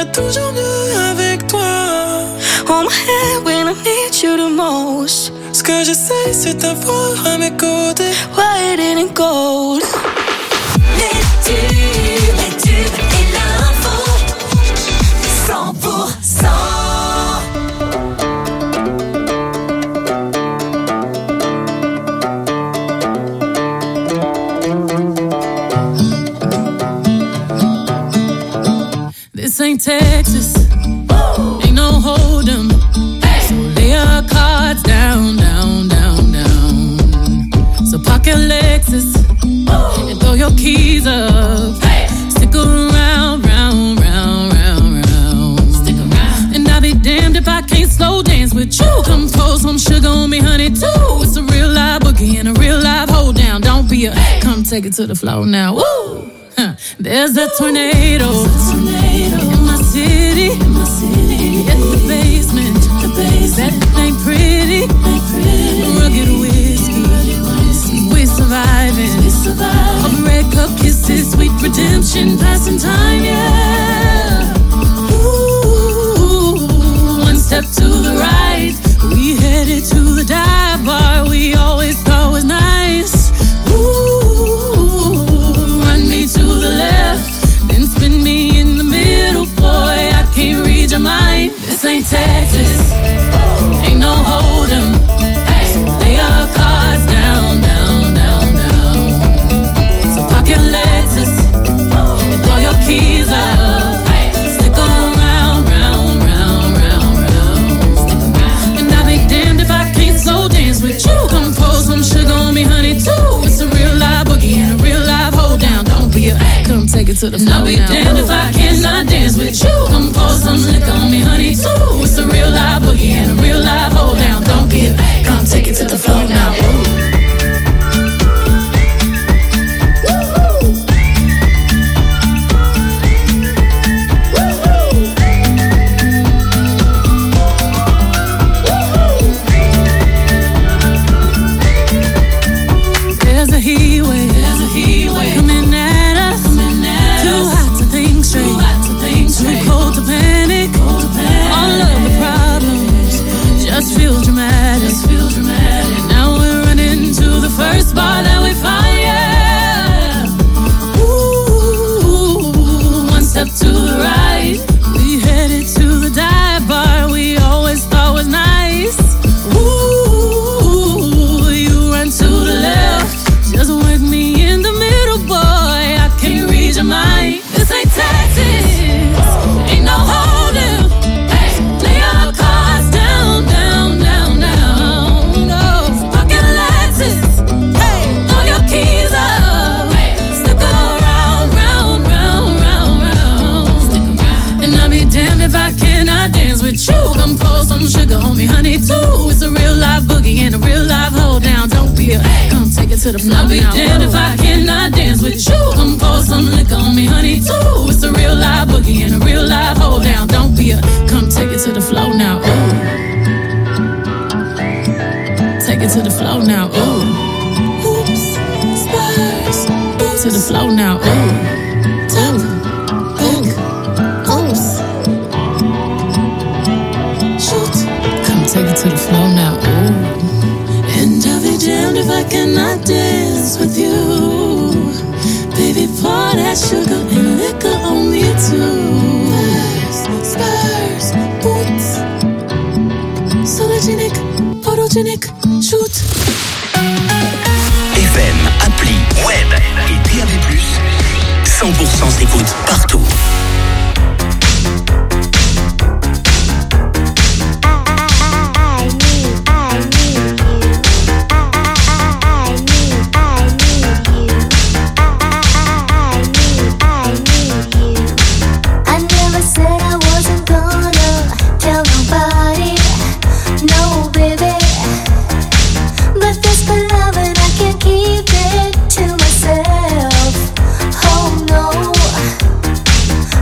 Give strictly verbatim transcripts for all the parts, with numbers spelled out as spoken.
toujours mieux avec toi. Hold my hand when I need you the most. Ce que j'essaie c'est t'avoir à mes côtés. White and gold. Les tubes, les tubes et l'info cent pour cent. This ain't Texas, Woo! Ain't no hold'em. Hey. So lay your cards down, down, down, down. So park your Lexus Woo! And throw your keys up. Hey. Stick around, round, round, round, round. Stick around. And I'll be damned if I can't slow dance with you. Come pour some sugar on me, honey, too. It's a real live boogie and a real live hold down. Don't be a hey. Come take it to the floor now. Woo! Huh. There's a tornado, There's a tornado in my city, in my city. Get the basement, the basement. That ain't pretty, ain't pretty. Rugged whiskey, rugged whiskey. We surviving, we surviving. All red cup kisses, sweet redemption, passing time, yeah. Ooh, one step to the right, we headed to the dive bar we always thought was nice. Ooh. To the left, then spin me in the middle, boy, I can't read your mind. This ain't Texas, ain't no hold'em. Hey, lay your cards down, down, down, down. So park your Lexus and throw your keys up. Hey, stick around, round, round, round, round. Stick around. And I'll be damned if I can't slow dance with you. Come pour some sugar on me, honey, too. It's a real live boogie and a real live hold down. Don't be a come take it to the floor. I'll be now. Damned if I cannot dance with you. Come pour some liquor on me, honey, too. It's a real live boogie and a real live hold down. Don't be a come take it to the floor now. Ooh. Just feel dramatic. Just feel dramatic. Now we're running to the first bar that we find, yeah. Ooh, one step to the right, we headed to the dive bar we always thought was nice. Ooh, you run to the left, just work me in the middle, boy, I can't read your mind. This ain't Texas, ain't no hold'em. Hey, lay your cards down, down. If I cannot dance with you, come pour some sugar on me, honey, too. It's a real live boogie and a real live hold down. Don't be a come take it to the floor. I'll be damned if I cannot dance with you. Come pour some liquor on me, honey, too. It's a real live boogie and a real live hold down. Don't be a come take it to the floor now. Ooh. Take it to the floor now. Ooh. Oops, spurs. Oops. To the floor now. Ooh. Top, back, oops. Take it to the floor now, ooh. And I'll be damned if I cannot dance with you. Baby, pour that sugar and liquor on me too. Spurs, spurs, boots. Sologenic, photogenic, shoot. F M, appli, web et D A B plus, cent pour cent s'écoute partout. Keep it to myself. Oh no.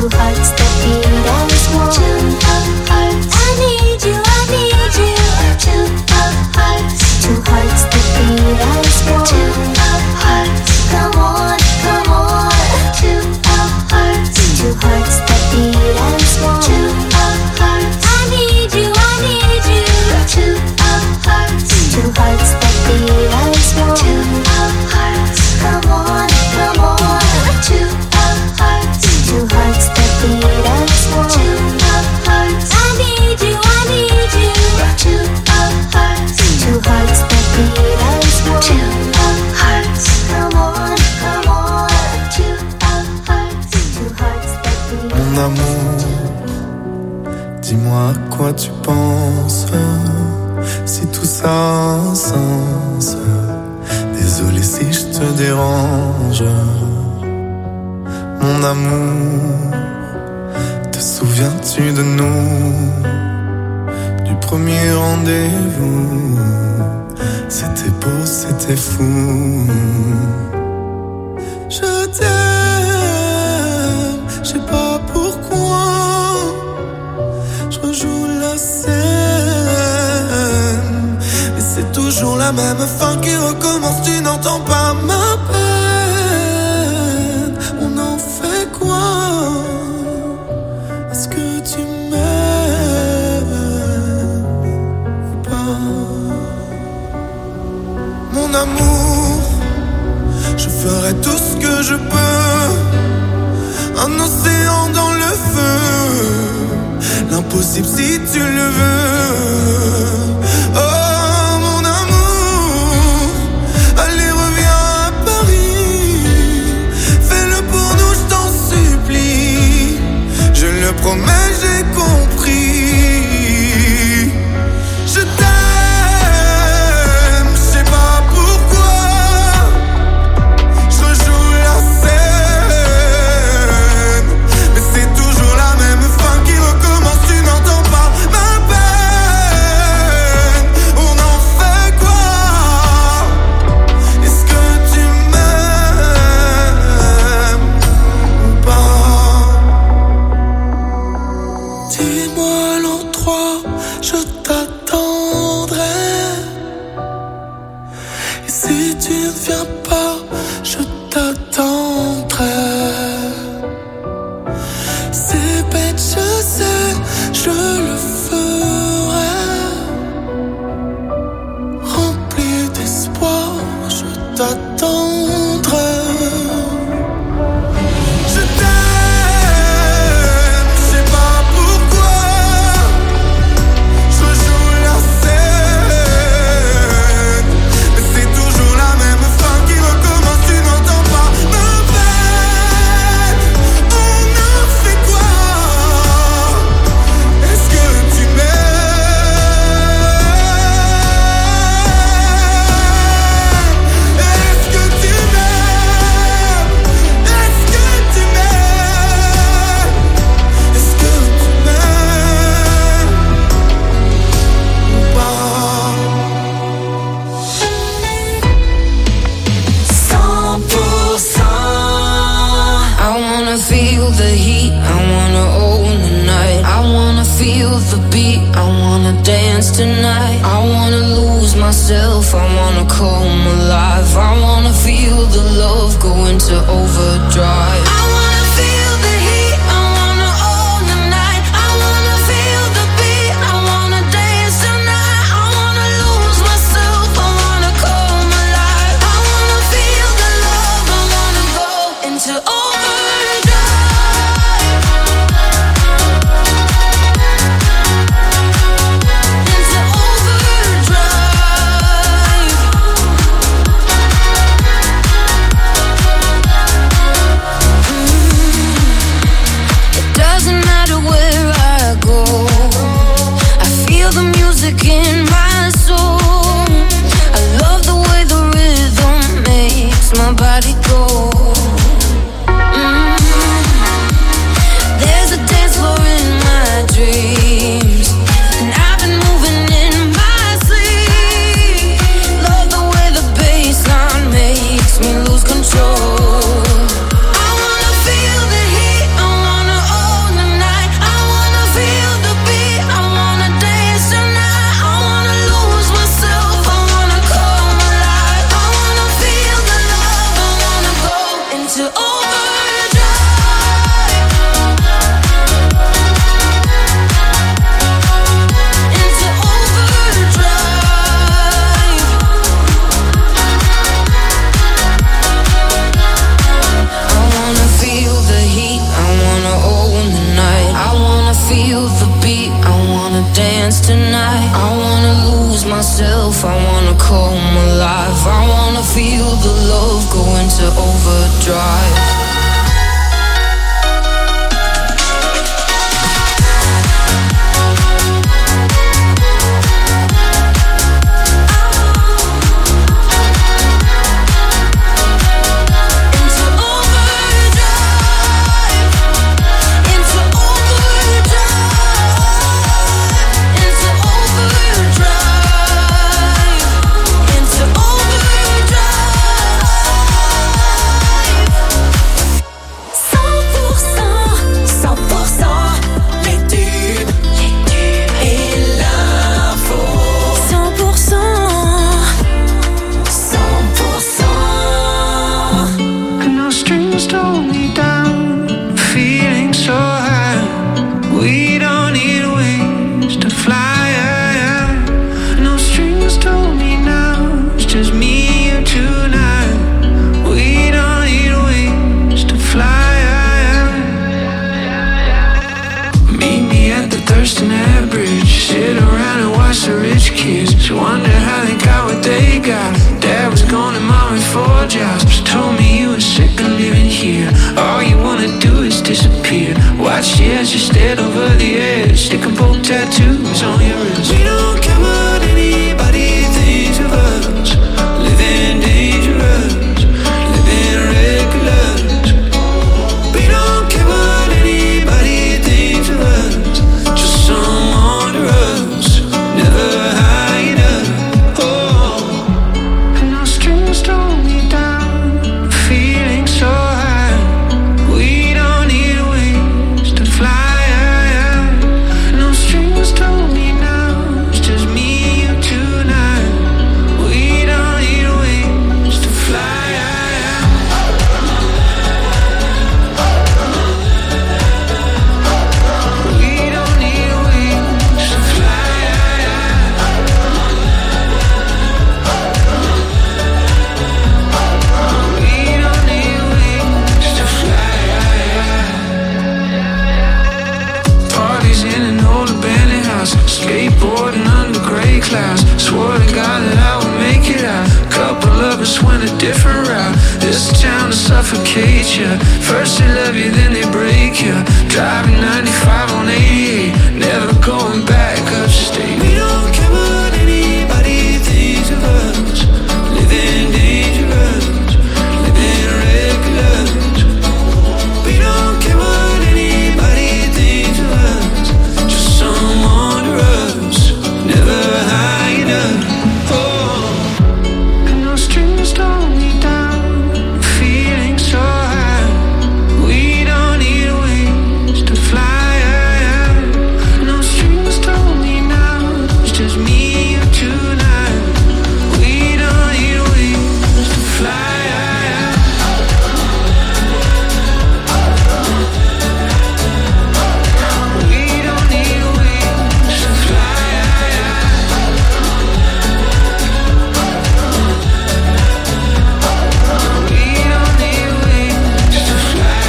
two hearts that beat as one. Two hearts, I need you, I need you. Two hearts, two hearts that beat as one. Two hearts, come on, come on. Two hearts, two hearts that beat as one. Two hearts, I need you, I need you. Two hearts, two hearts that beat as one. Two hearts, come on, come on. Two hearts, two hearts that beat as one. Two hearts, I need you, I need you. Two hearts, two hearts that beat as one. Two hearts, come on, come on. Two hearts, two hearts that beat. Mon amour, dis-moi à quoi tu penses. Si tout ça a un sens. Désolé si je te dérange. Mon amour, te souviens-tu de nous? Du premier rendez-vous. C'était beau, c'était fou. Je t'aime, je sais pas pourquoi. Je rejoue la scène, mais c'est toujours la même fin qui recommence. Tu n'entends pas ma peine. On en fait quoi? Est-ce que tu m'aimes ou pas? Mon amour, je ferai tout ce que je peux. Un océan dans le feu, l'impossible si tu le veux. Oh mon amour, allez reviens à Paris. Fais-le pour nous, je t'en supplie. Je le promets, j'ai compris. Je t'aime, je sais pas pourquoi. Je rejoue la scène, mais c'est toujours la même fin qui recommence. Tu n'entends pas ma peine. On en fait quoi? Est-ce que tu m'aimes ou pas? Dis-moi l'endroit, je t'attendrai. Et si tu ne viens pas, je t'attendrai. C'est bête, je sais, je le ferai. Rempli d'espoir, je t'attendrai. Je t'aime, je sais pas pourquoi. Je rejoue la scène, mais c'est toujours la même fin qui recommence. Tu n'entends pas ma peine. On en fait quoi? Est-ce que tu m'aimes? Est-ce que tu m'aimes? Est-ce que tu m'aimes? Est-ce que tu m'aimes ou pas? cent pour cent. I wanna feel the heat, I wanna own the night. I wanna feel the beat, I wanna dance tonight. I wanna lose myself, I wanna come alive. I wanna feel the love go into overdrive. I wanna feel the heat, I wanna own the night. I wanna feel the beat, I wanna dance tonight. I wanna lose myself, I wanna come alive. I wanna feel the love, I wanna go into overdrive. Into overdrive. feel the beat, I wanna dance tonight. I wanna lose myself, I wanna come alive. I wanna feel the love go into overdrive. Tattoos on your wrist. We don't care what anybody thinks of us. Living dangerous, living reckless. We don't care what anybody thinks of us. Just some under us, never hide us. Oh, and no strings hold me down, feeling so high. We don't need wings to fly. Told me now, it's just me and you tonight. We don't need wings to fly. We don't need wings to fly. We don't need wings to fly. Parties in an old abandoned house, skateboarding under gray clouds. Swore to God that I would make it out. Couple of us went a different route. This town to suffocate you. First they love you, then they break you. Driving ninety-five on eighty-eight, never going back upstate. We don't care what anybody thinks of us. Living dangerous, living reckless. We don't care what anybody thinks of us. Just some under us, never hide us. Oh, and no strings hold me down, feeling so high. We don't need wings to fly. No strings hold me now, it's just me and you tonight. We don't need wings to fly. We don't need wings to fly. We don't need wings to fly.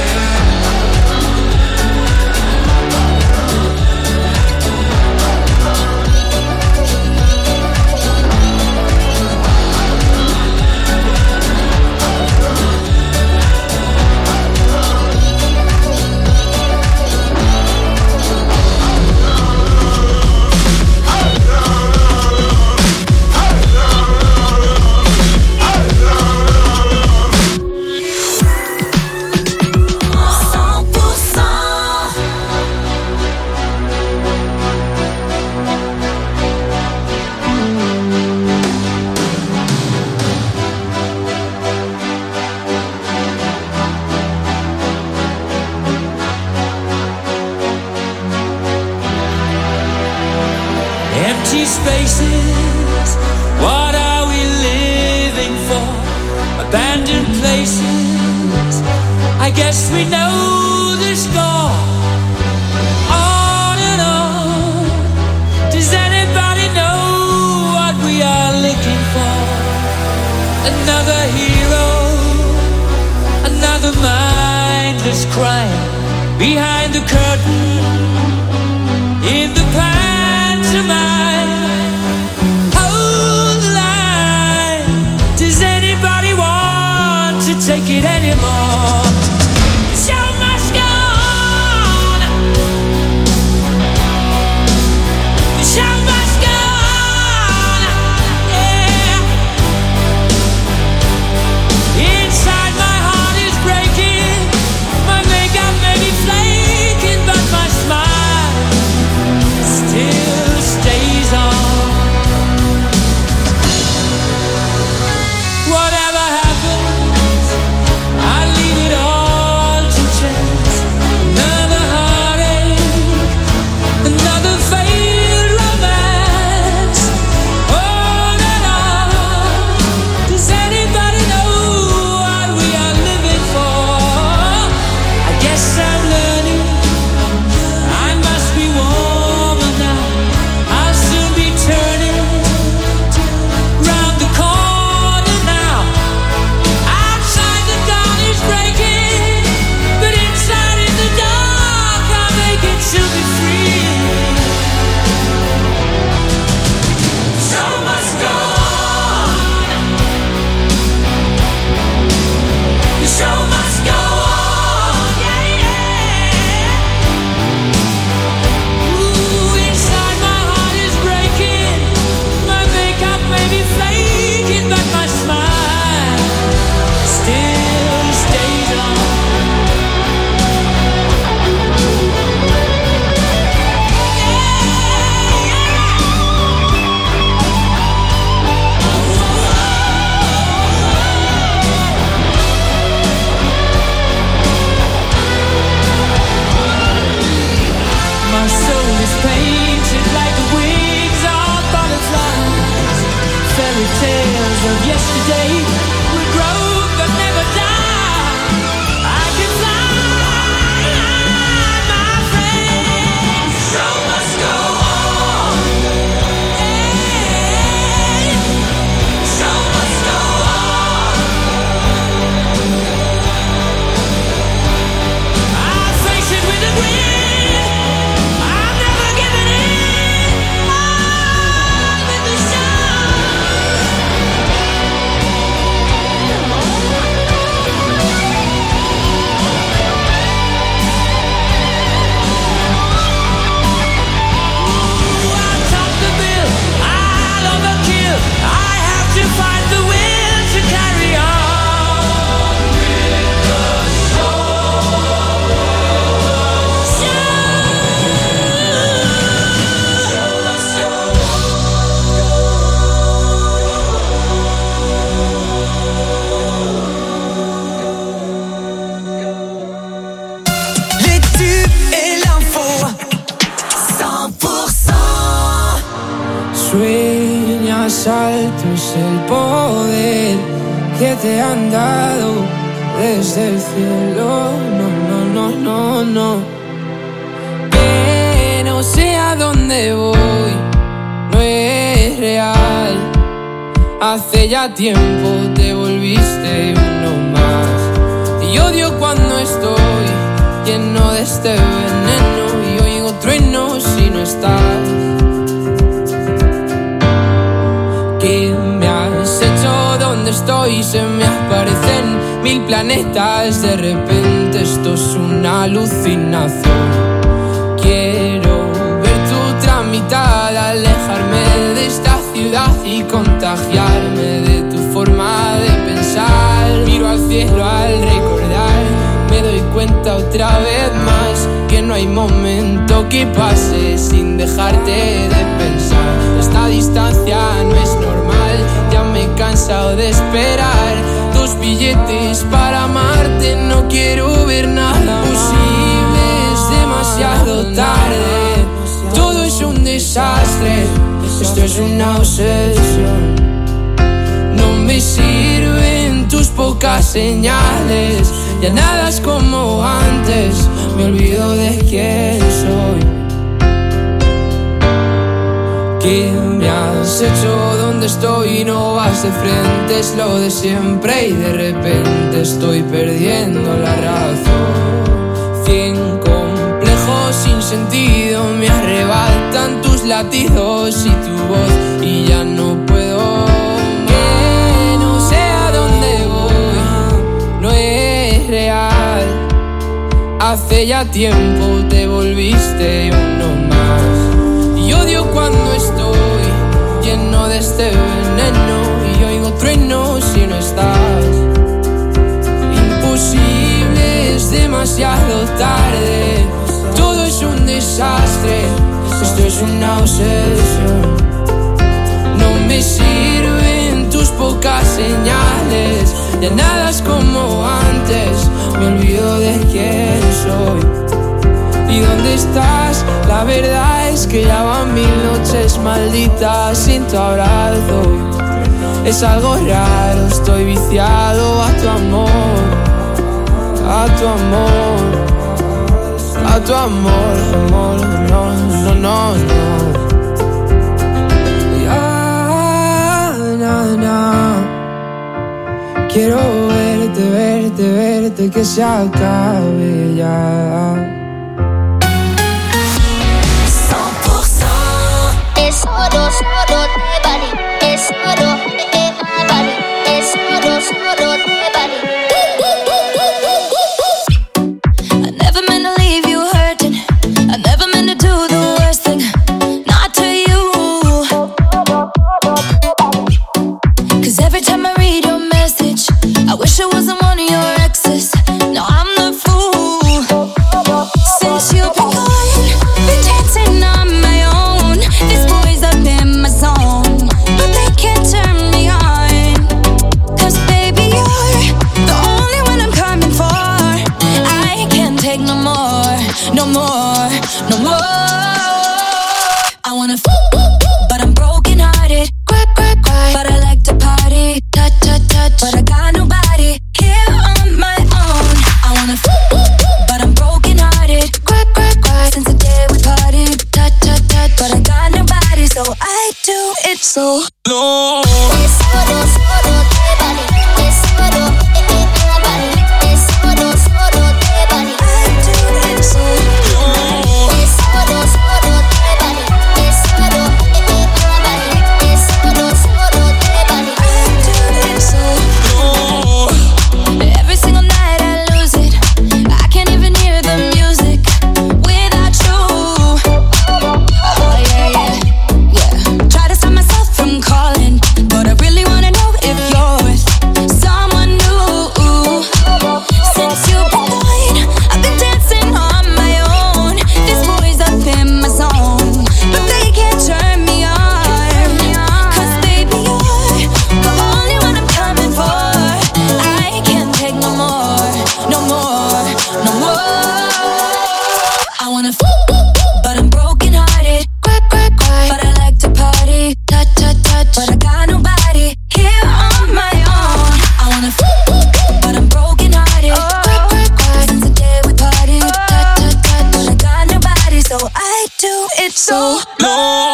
Empty spaces, what are we living for? Abandoned places, I guess we know the score. On and on, does anybody know what we are looking for? Another hero, another mindless crime behind the curtain. más alto es el poder que te han dado desde el cielo. No, no, no, no, no. Que no sé a dónde voy, no es real. Hace ya tiempo te volviste uno más. Y odio cuando estoy lleno de este veneno y oigo truenos si no estás. ¿Qué me has hecho? ¿Dónde estoy? Se me aparecen mil planetas. De repente esto es una alucinación. Quiero ver tu mitad, alejarme de esta ciudad y contagiarme de tu forma de pensar. Miro al cielo al recordar, me doy cuenta otra vez más que no hay momento que pase sin dejarte de pensar. Esta distancia no es normal, ya me he cansado de esperar tus billetes para amarte. No quiero ver nada posible, es demasiado tarde. Todo es un desastre, esto es una obsesión. No me sirven tus pocas señales, ya nada es como antes, me olvido de quién soy. ¿Qué me has hecho? ¿Dónde estoy? No vas de frente, es lo de siempre y de repente estoy perdiendo la razón. Cien complejos sin sentido me arrebatan tus latidos y tu voz y ya no puedo. Que no sé a dónde voy, no es real. Hace ya tiempo te volviste uno más. Y odio cuando estoy lleno de este veneno y oigo truenos si no estás. Imposible, es demasiado tarde. Todo es un desastre, esto es una obsesión. No me sirven tus pocas señales, ya nada es como antes, me olvido de quién soy. ¿Y dónde estás? La verdad es que ya van mil noches malditas sin tu abrazo. Es algo raro, estoy viciado a tu amor, a tu amor, a tu amor, amor, no, no, no, no. Ya, na, na. Quiero verte, verte, verte, que se acabe ya. Es solo, solo de Bali. Es solo de Bali. Es solo, solo de Bali. I never meant to leave you hurting. I never meant to do the worst thing. Not to you. Cause every time I read your message, I wish I wasn't one of your exes. No, I'm the fool. Since you've been gone, been dancing on my own. These boys up in my zone, but they can't turn me on. Cause baby, you're the only one I'm coming for. I can't take no more, no more, no more. I wanna f***, but I'm broken hearted. Cry, cry, cry, but I like to party. Touch, touch, touch, but I got nobody here on my own. I wanna f***, but I'm broken hearted. Cry, cry, cry, since the day we parted. Touch, touch, touch, but I got nobody, so I do it so low. Es solo, solo de Bali. Es solo de Bali. Es solo, solo de Bali. I do it so low. Es solo, solo de Bali. Es solo de Bali. Es solo, solo de Bali. I do it so low. Every single night I lose it. I can't even hear the music without you. Oh yeah, yeah, yeah. Try to stop myself from calling, but I really wanna know if you're with someone new. Since you've been gone, I've been dancing on my own. These boys up in my zone, but they can't turn me on. Cause baby, you're the only one I'm coming for. I can't take no more, no more, no more. I wanna f***, but I'm broken hearted. Cry, cry, cry, but I like to party. Touch, touch, touch, but I got it so long.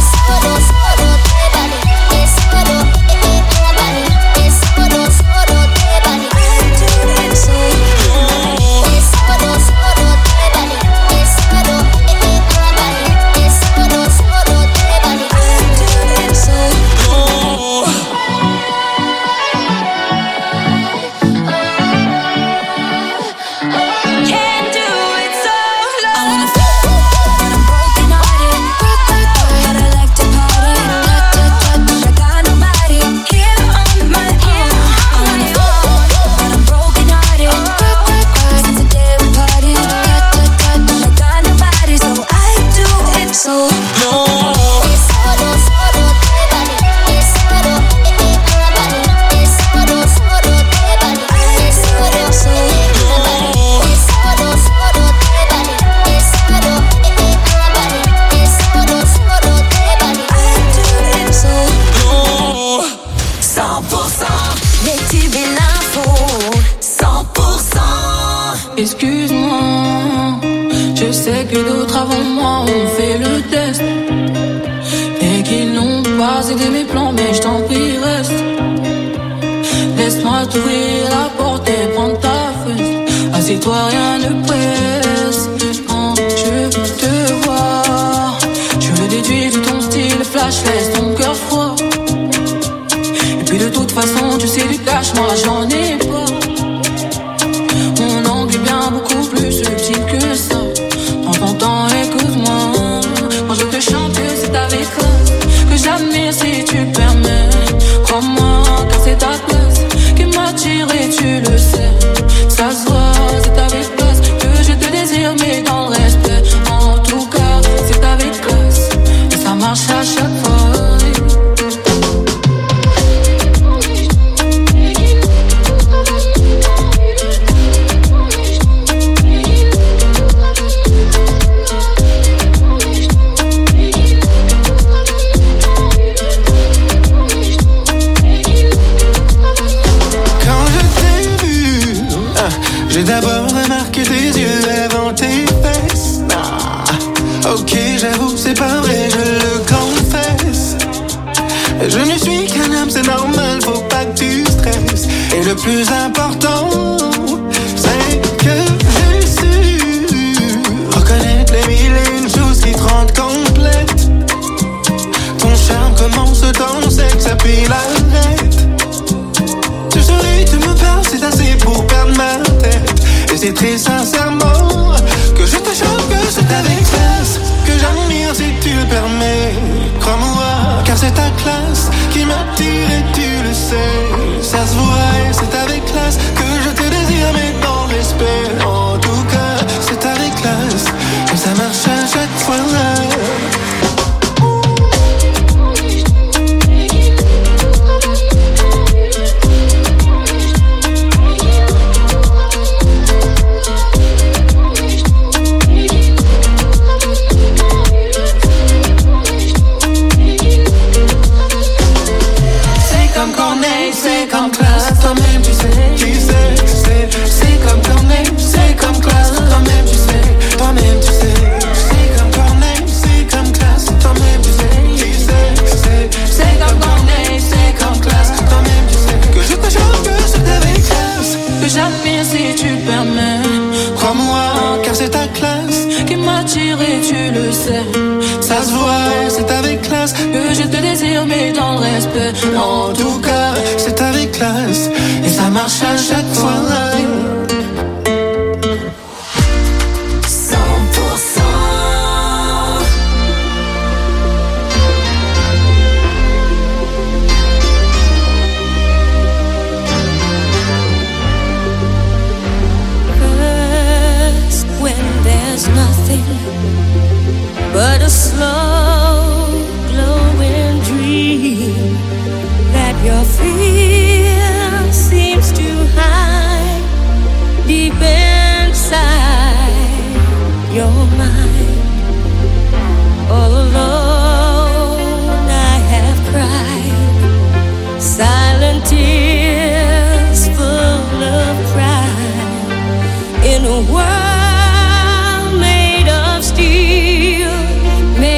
Excuse-moi, je sais que d'autres avant moi ont fait le test et qu'ils n'ont pas aidé mes plans, mais je t'en prie reste. Laisse-moi t'ouvrir la porte et prendre ta fesse. Assieds-toi, rien ne presse. Quand je te vois, je le déduis de ton style flash, laisse ton cœur froid. Et puis de toute façon, tu sais du cash, moi j'en ai pas. Beaucoup plus subtil que ça. Prends ton temps, écoute-moi. Quand je te chante, c'est avec classe que j'admire si tu permets. Crois-moi, car c'est ta place qui m'attire et tu le sais. Ça se voit, c'est avec classe que je te désire, mais dans le respect. En tout cas, c'est avec classe et ça marche à chaque fois. J'ai d'abord remarqué tes yeux avant tes fesses. Ah, ok, j'avoue, c'est pas vrai, je le confesse. Je ne suis qu'un homme, c'est normal, faut pas que tu stresses. Et le plus important, c'est que j'ai su reconnaître les mille et une choses qui te rendent complète. Ton charme commence dans le sexe, puis l'arrête. Tu souris, tu me parles, c'est assez pour perdre ma tête. Et c'est très sincèrement que je te chante, que c'est avec classe que j'admire si tu le permets. Crois-moi, car c'est ta classe qui m'attire et tu le sais. Ça se voit et c'est avec classe que je te désire, mais dans le respect. En tout cas, c'est avec classe que ça marche à chaque fois. C'est comme classe, toi-même tu sais, tu sais, tu sais. c'est comme Corneille, c'est comme classe, toi-même tu sais, toi-même tu sais. C'est comme Corneille, c'est comme classe, toi-même tu sais, tu sais, tu sais. c'est comme Corneille, c'est comme classe, toi-même tu sais. Que je te chante, que c'est avec classe que j'admire si tu le permets. Crois-moi, car c'est ta classe qui m'attire et tu le sais. Ça se voit, c'est avec classe que je te désire, mais dans le respect. En tout cas, c'est avec classe et ça marche à chaque fois. But a slow glowing dream that your fear seems to hide deep inside your mind. All alone I have cried silent tears full of pride in a world made of steel.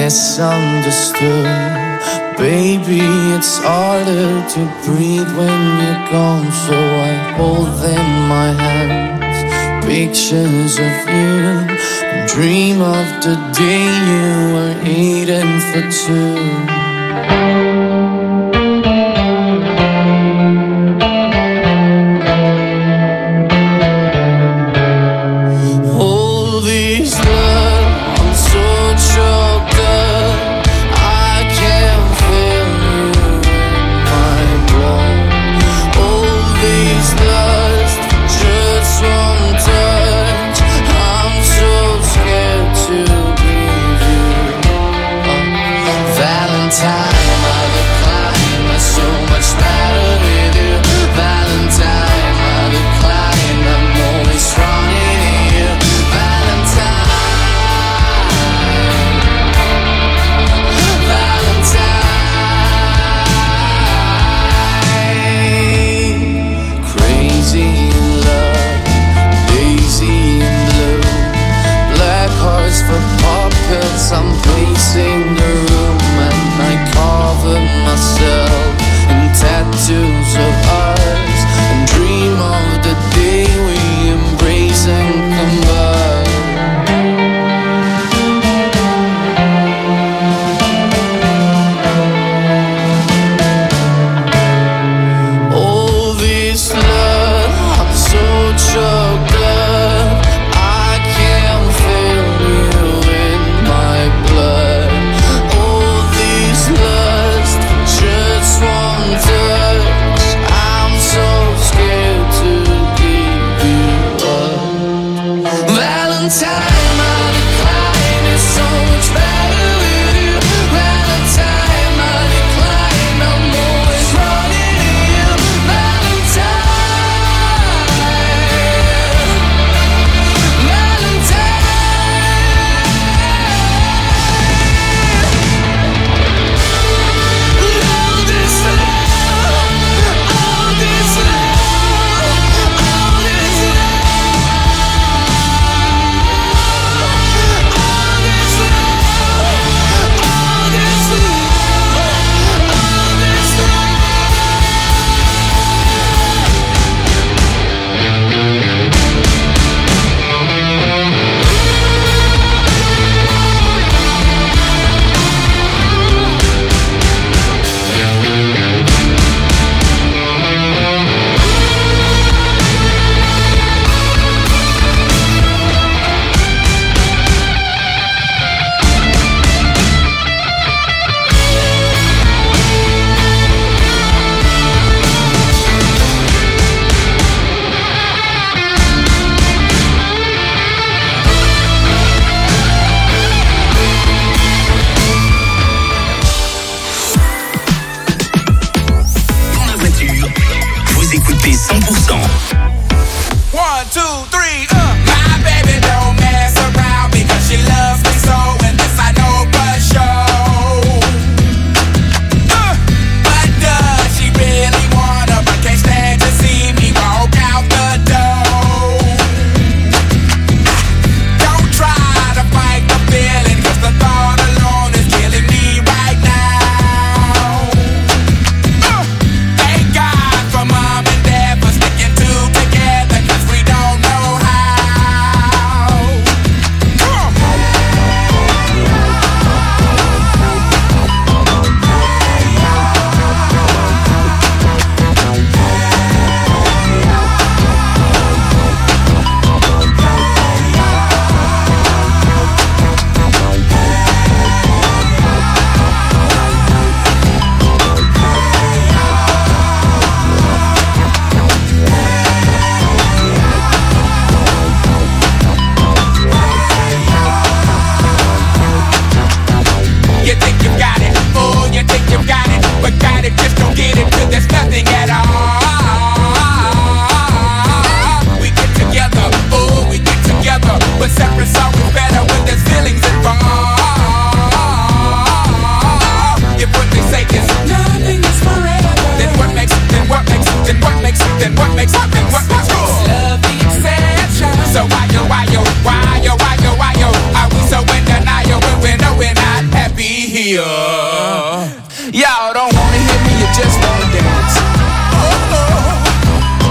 misunderstood. Baby, it's harder to breathe when you're gone, so I hold in my hands pictures of you and dream of the day you were eating for two. I'm pacing the room and I cover myself in tattoos of ours and dream of the day we embrace and combine. All this love, I'm so choked up, I can't feel you in my blood. All this lust, just one touch, I'm so scared to give you up. Valentine, my decline is so much better with you. Valentine, my decline, I'm always running to you. Valentine, Valentine. All this love, all this love, all this Dans la voiture, vous écoutez cent pour cent. One, two, three, uh. My baby don't mess around because she loves me so, and this I know for sure. Uh, but does she really wanna, but can't stand to see me walk out the door? Don't try to fight the feeling, cause the thought alone is killing me right now. Uh, thank God for mom and dad for sticking two together, cause we don't know how. Come on. You think you got it, oh, you think you got it, but got it, just don't get it till there's nothing at all. We get together, oh, we get together, but separate's always better when there's feelings involved. If what they say is nothing is forever, then what makes, then what makes, then what makes, then what makes, then what makes love the exception? So why yo, why yo, why yo, why yo, why yo, are we so in denial when we know we're not happy? me up. Y'all don't wanna hear me, you just wanna dance. Oh, oh.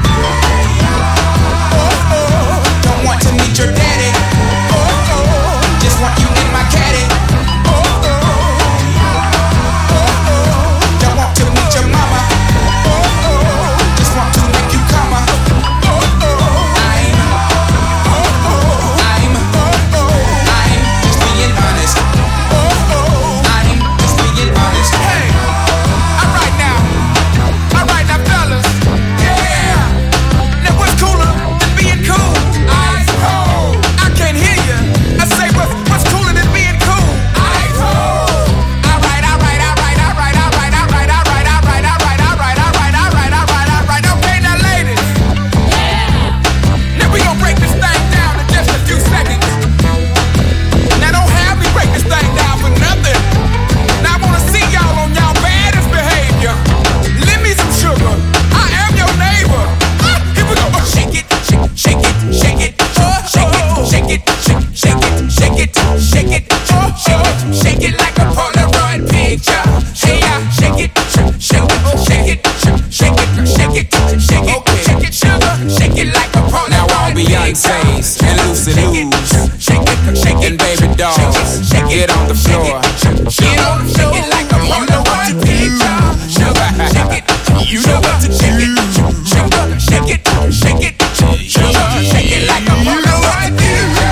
Oh, oh. Don't want to meet your daddy. Oh, oh. Just want you in my caddy. Oh, oh. Oh, oh. Don't want to meet your mama. Oh, oh. Just want to make you come up. Oh, oh. I'm, oh, oh. I'm, oh, oh. I'm just being honest. Oh, oh. I'm just being honest. Hey, all right now, all right now, fellas. Yeah. Now what's cooler than being cool? Ice cold. I can't hear you. I say what's what's cooler than being cool? Ice cold. All right, all right, all right, all right, all right, all right, all right, all right, all right, all right, all right, all right, all right, all right. Okay, now ladies. Yeah. Now we gonna break this thing down in just a few seconds. Now don't have me break this thing down for nothing. Now I wanna see y'all on y'all baddest behavior. Lend me some sugar. I am your neighbor. Ah, here we go. Oh, shake it, shake, shake it, shake it, oh, shake it, shake it, shake, shake it, shake it, shake it, oh, shake it, shake it like a Polaroid picture. Hey, yeah, shake it, shake, shake it, shake it, shake it, shake it, shake it, shake it, sugar, shake it like a Polaroid. Now all Beyonce's and Lucy Lou's, shake it, shake it, baby dolls, get on the floor, get on the floor, like a Polaroid picture. Sugar, shake it, you know what to shake it, sugar, shake it, shake it, sugar, shake it like a Polaroid picture.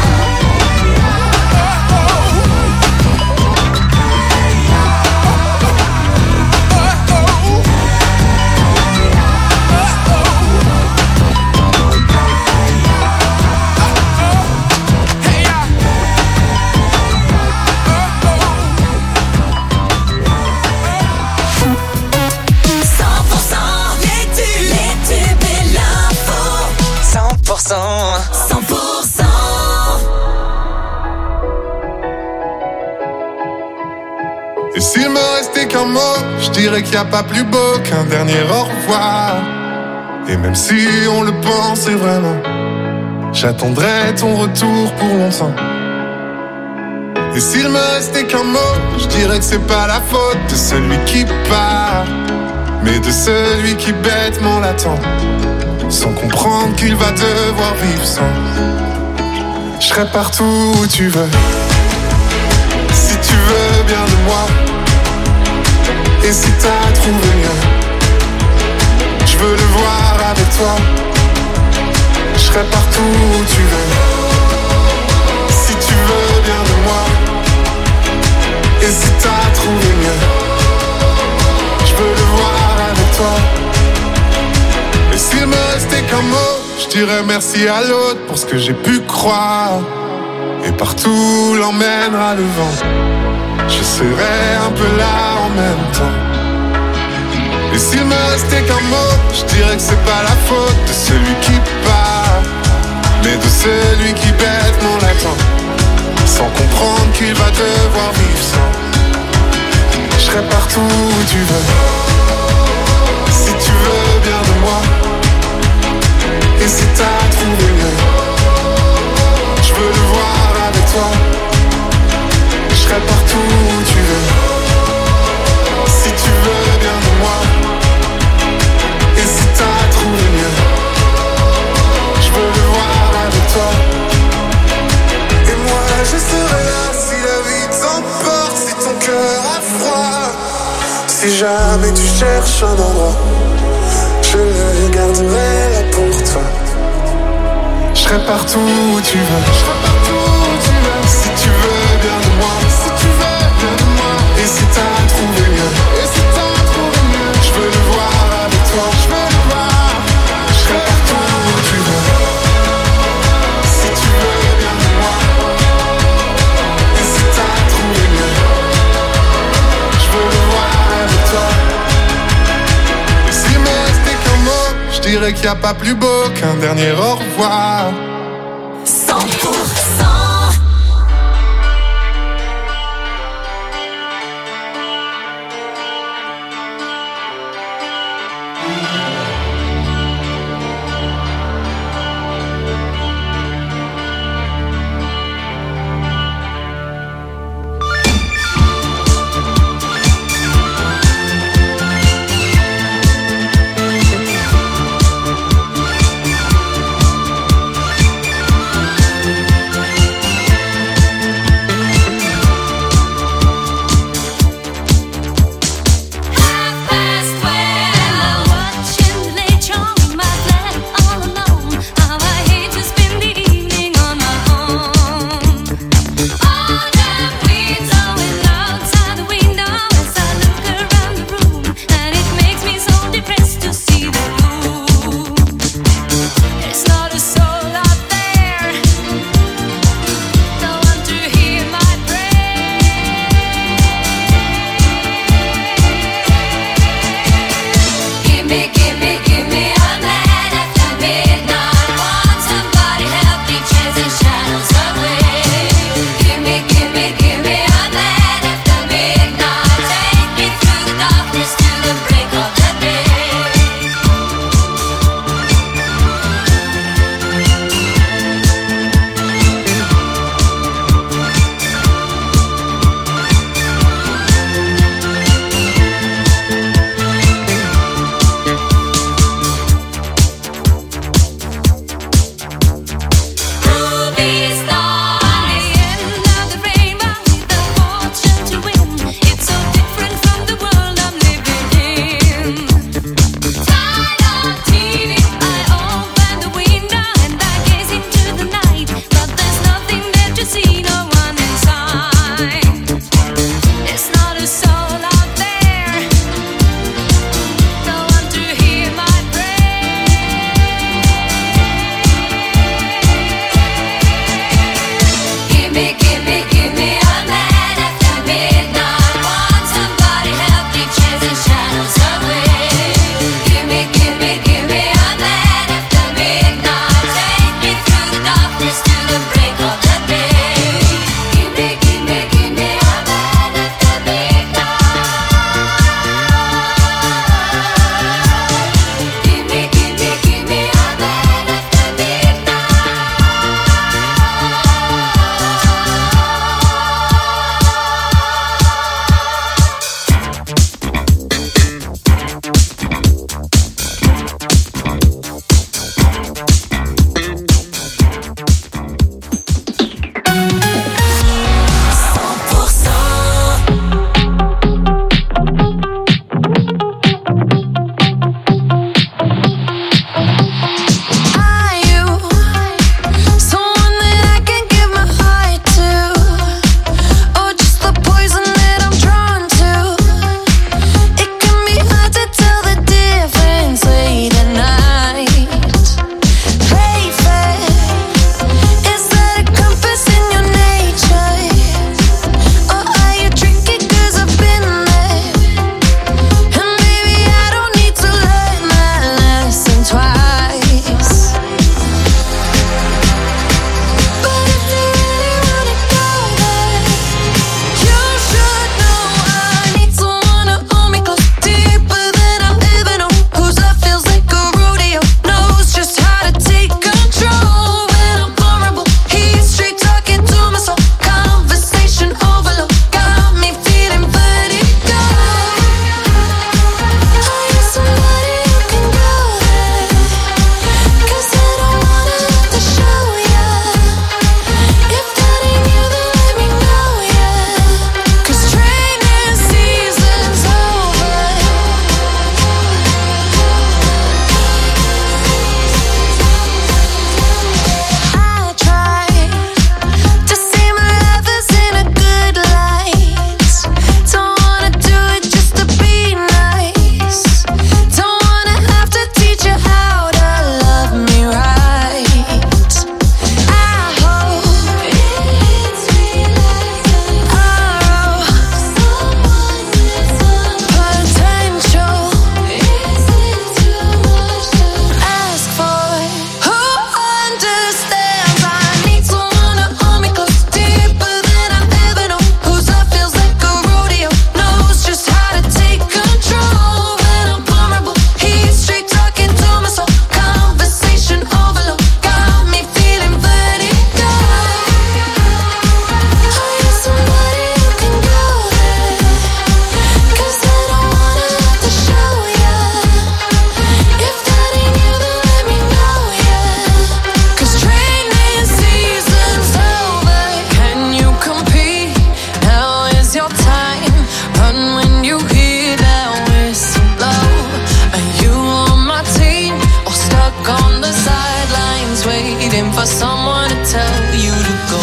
cent pour cent. Et s'il me restait qu'un mot, je dirais qu'il n'y a pas plus beau qu'un dernier au revoir. Et même si on le pensait vraiment, j'attendrai ton retour pour longtemps. Et s'il me restait qu'un mot, je dirais que c'est pas la faute de celui qui part, mais de celui qui bêtement l'attend, sans comprendre qu'il va devoir vivre sans. Je serai partout où tu veux, si tu veux bien de moi. Et si t'as trouvé mieux, je veux le voir avec toi. Je serai partout où tu veux, si tu veux bien de moi. Et si t'as trouvé mieux, je veux le voir avec toi. Et s'il me restait qu'un mot, je dirais merci à l'autre pour ce que j'ai pu croire. Et partout l'emmènera le vent, je serai un peu là en même temps. Et s'il me restait qu'un mot, je dirais que c'est pas la faute de celui qui part, mais de celui qui bêtement l'attend, sans comprendre qu'il va devoir vivre sans. Je serai partout où tu veux, si tu veux bien de moi. Et si t'as trouvé mieux, je veux le voir avec toi. Je serai partout où tu veux, si tu veux bien de moi. Et si t'as trouvé mieux, je veux le voir avec toi. Et moi je serai là si la vie t'emporte, si ton cœur a froid. Si jamais tu cherches un endroit, je le garderai là pour toi. Je serai partout où tu veux, je serai partout où tu veux. Si tu veux bien de moi, si tu veux bien de moi. Et si t'as trouvé mieux, et si t'as trouvé mieux, je veux le voir avec toi, je veux le voir. Je serai partout où tu veux, si tu veux bien de moi. Et si t'as trouvé mieux, je veux le voir avec toi. Et s'il me restait qu'un mot, je dirais qu'il n'y a pas plus beau qu'un dernier au revoir. cent pour cent. waste your time. Run when you hear that whistle blow. Are you on my team or stuck on the sidelines, waiting for someone to tell you to go?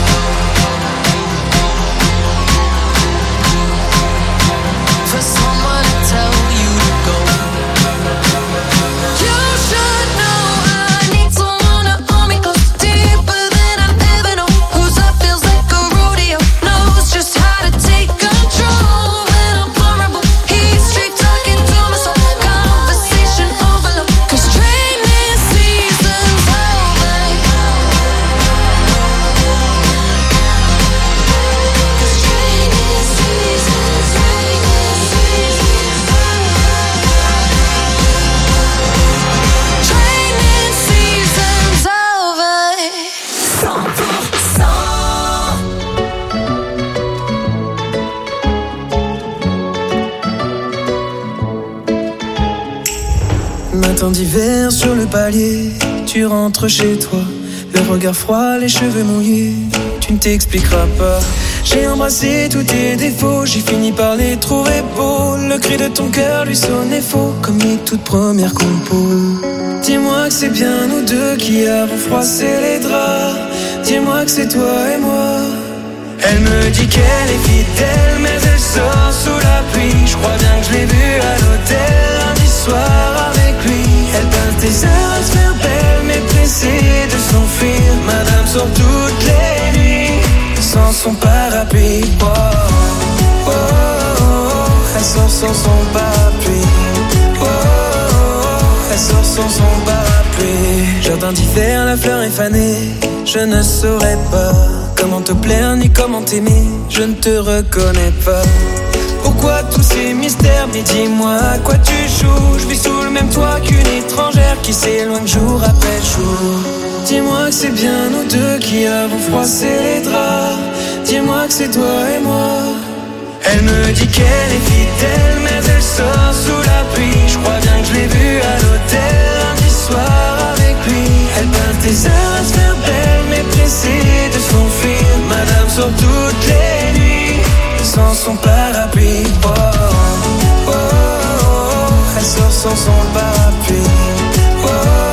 For someone to tell you to go. You should know I need someone to hold me close, deeper than I've ever known. Whose love feels like a rodeo, knows just how to take control. When I'm vulnerable, he's straight talking to my soul. Conversation overload, 'cause training season's over. 'Cause training season's, training season's Training season's over. cent pour cent. Matin d'hiver sur le palier, tu rentres chez toi, le regard froid, les cheveux mouillés, tu ne t'expliqueras pas. J'ai embrassé tous tes défauts, j'ai fini par les trouver beaux. Le cri de ton cœur lui sonnait faux, comme les toutes premières compos. Dis-moi que c'est bien nous deux qui avons froissé les draps. Dis-moi que c'est toi et moi. Elle me dit qu'elle est fidèle, mais elle sort sous la pluie. Je crois bien que je l'ai vue à l'hôtel lundi soir avec lui. Elle passe des heures à se faire belle, mais pressée de s'enfuir. Madame sort toutes les nuits sans son parapluie. Oh, oh, oh, oh. Elle sort sans son parapluie. Oh, oh, oh. Elle sort sans son parapluie. Jardin d'hiver, la fleur est fanée. Je ne saurais pas comment te plaire ni comment t'aimer. Je ne te reconnais pas. Pourquoi tous ces mystères? Mais dis-moi à quoi tu joues. Je vis sous le même toit qu'une étrangère qui s'éloigne jour après jour. Dis-moi que c'est bien nous deux qui avons froissé les draps. Dis-moi que c'est toi et moi. Elle me dit qu'elle est fidèle, mais elle sort sous la pluie. Je crois bien que je l'ai vue à l'hôtel lundi soir avec lui. Elle passe des heures à se faire belle, mais pressée de s'enfuir. Madame sort toutes les nuits sans son parapluie. Oh, oh, oh, oh. Elle sort sans son parapluie. Oh, oh,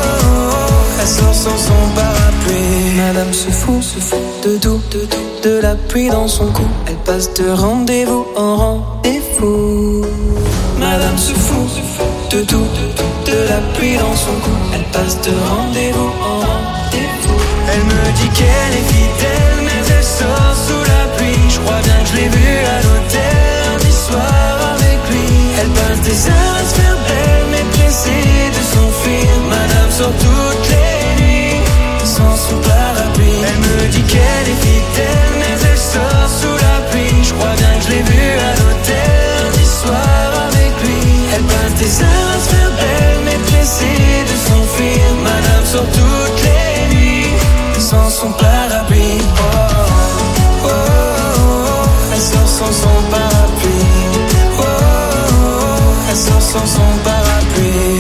oh. Elle sort sans son parapluie. Madame se fout, se fout de tout, de tout, de la pluie dans son cou. Elle passe de rendez-vous en rendez-vous. Madame se fout, se fout de tout, de tout, de la pluie dans son cou. Elle passe de rendez-vous en rendez-vous. Elle me dit qu'elle est fidèle, mais elle sort sous la pluie. Je crois bien que je l'ai vue à l'hôtel lundi soir avec lui. Elle passe des heures à se faire belle, mais pressée de s'enfuir. Madame sort toutes les nuits sans son parapluie. Elle me dit qu'elle est fidèle, mais elle sort sous la pluie. Je crois bien que je l'ai vue à l'hôtel lundi soir avec lui. Elle passe des heures à se faire belle, mais pressée de s'enfuir. Madame sort toutes les nuits sans son parapluie. Oh, oh, oh, oh. Elle sort sans son parapluie. Oh, oh, oh. Elle sort sans son parapluie.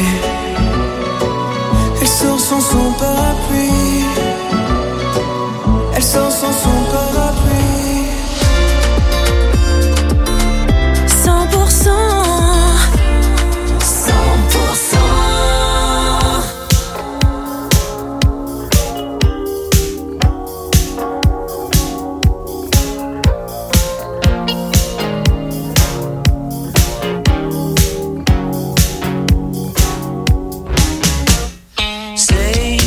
Elle sort sans son parapluie. Elle sort sans son parapluie. cent pour cent. cent pour cent. Say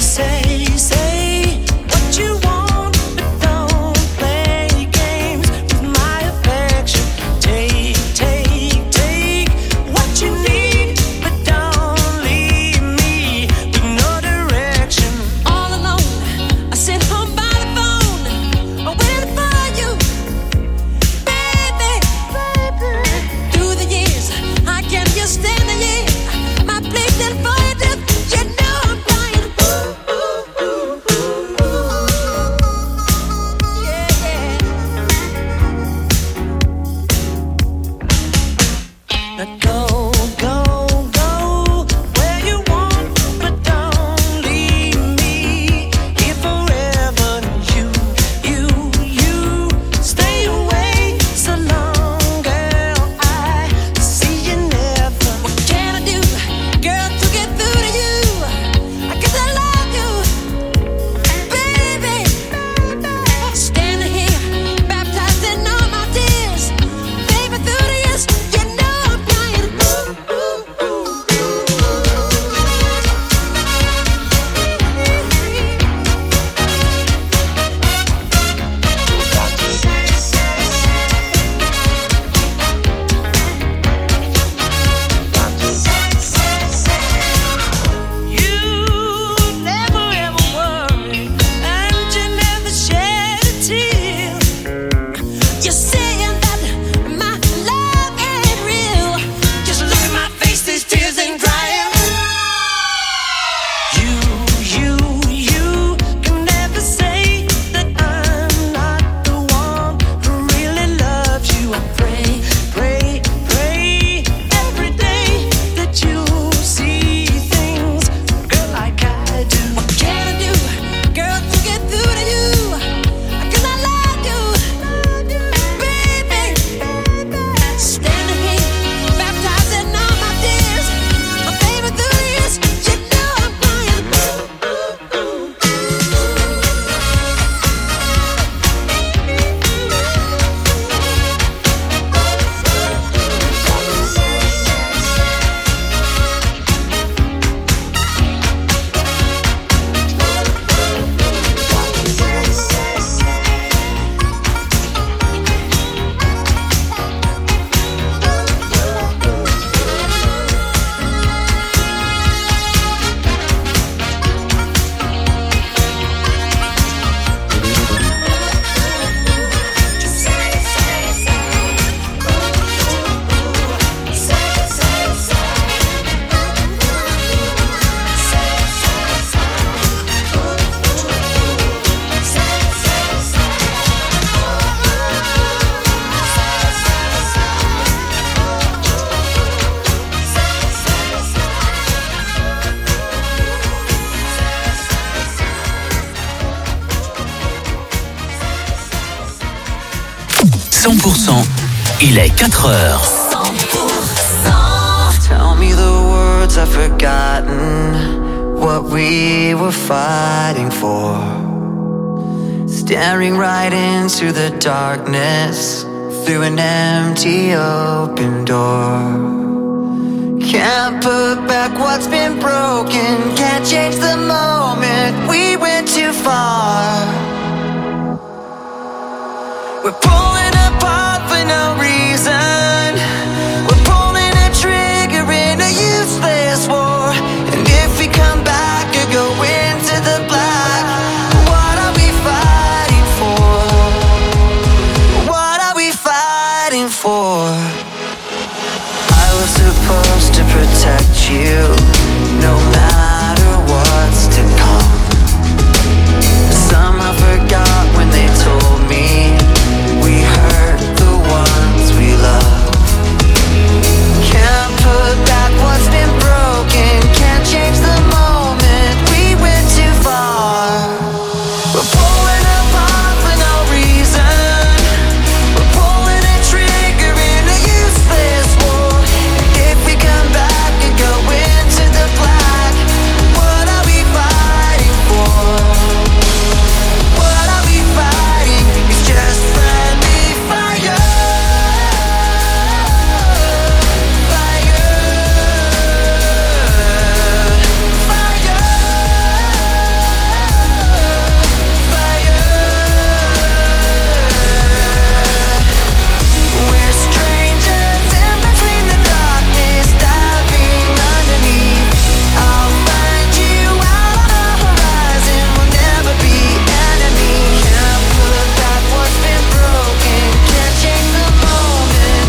Il est quatre heures. Tell me the words I've forgotten, what we were fighting for. Staring right into the darkness, through an empty open door. Can't put back what's been broken, can't change the moment, we went too far. We're pulling apart for no reason, we're pulling a trigger in a useless war. And if we come back or go into the black, what are we fighting for? What are we fighting for? I was supposed to protect you, no matter